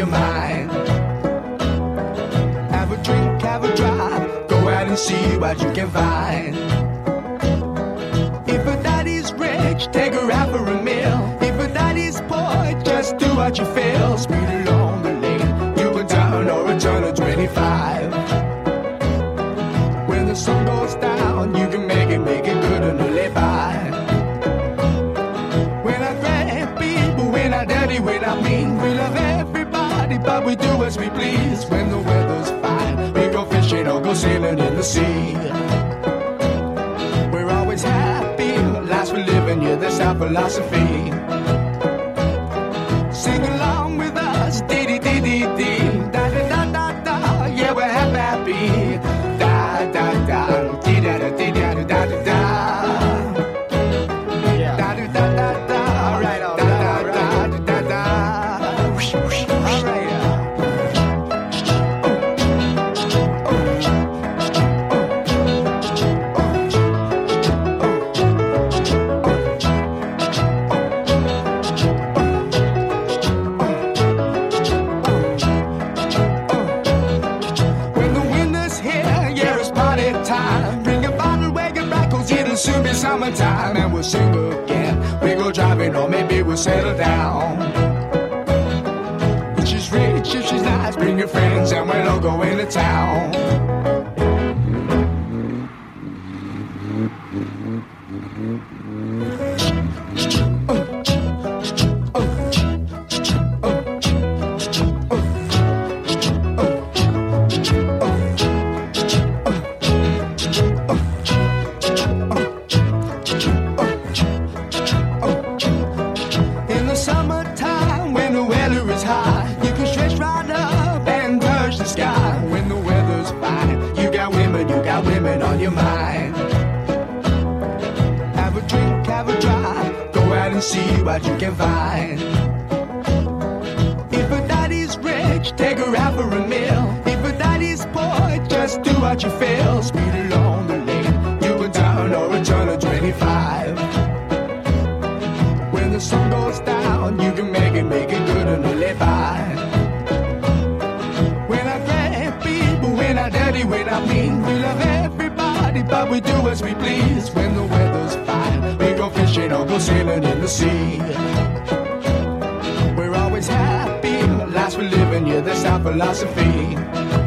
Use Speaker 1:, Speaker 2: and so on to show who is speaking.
Speaker 1: your mind. Have a drink, have a drive, go out and see what you can find. If a daddy's rich, take her out for a meal. If a daddy's poor, just do what you feel. Speed along the lane, you can turn or a turn of 25. When the sun goes down, you can make it good and live by. We're not great people, we're not dirty, we're not mean. We love everybody, but we do as we please. When the weather's fine, we go fishing or go sailing in the sea. We're always happy, lives we're living, yeah, that's our philosophy. Sing along with us, dee-dee-dee-dee-dee, da-da-da-da-da, yeah, we're happy. Da-da-da, dee-da-da-dee-da-da-da-da. Yeah. Da-da-da-da-da, all right, all right, da-da-da-da-da. All right. Soon be summertime and we'll sing again. We go driving or maybe we'll settle down. If she's rich, if she's nice, bring your friends and we'll all go into town. Women on your mind. Have a drink, have a drive, go out and see what you can find. If a daddy's rich, take her out for a meal. If a daddy's poor, just do what you feel. Speed along the lane, you can turn or a turn of 25. When the sun goes down, you can make it good and live by. We're not great people, we're not dirty, we're not mean. We love everybody, but we do as we please. When the weather's fine, we go fishing or go sailing in the sea. We're always happy, lives we're living, yeah, that's our philosophy.